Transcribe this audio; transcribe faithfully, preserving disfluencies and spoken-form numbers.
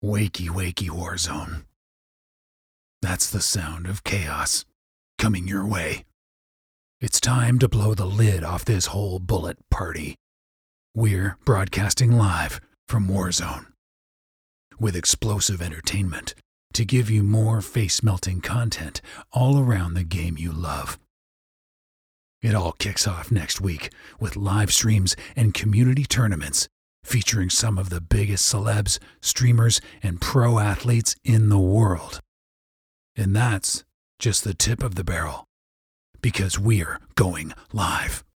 Wakey, wakey, Warzone. That's the sound of chaos coming your way. It's time to blow the lid off this whole bullet party. We're broadcasting live from Warzone with explosive entertainment to give you more face-melting content all around the game you love. It all kicks off next week with live streams and community tournaments featuring some of the biggest celebs, streamers, and pro athletes in the world. And that's just the tip of the barrel, because we're going live.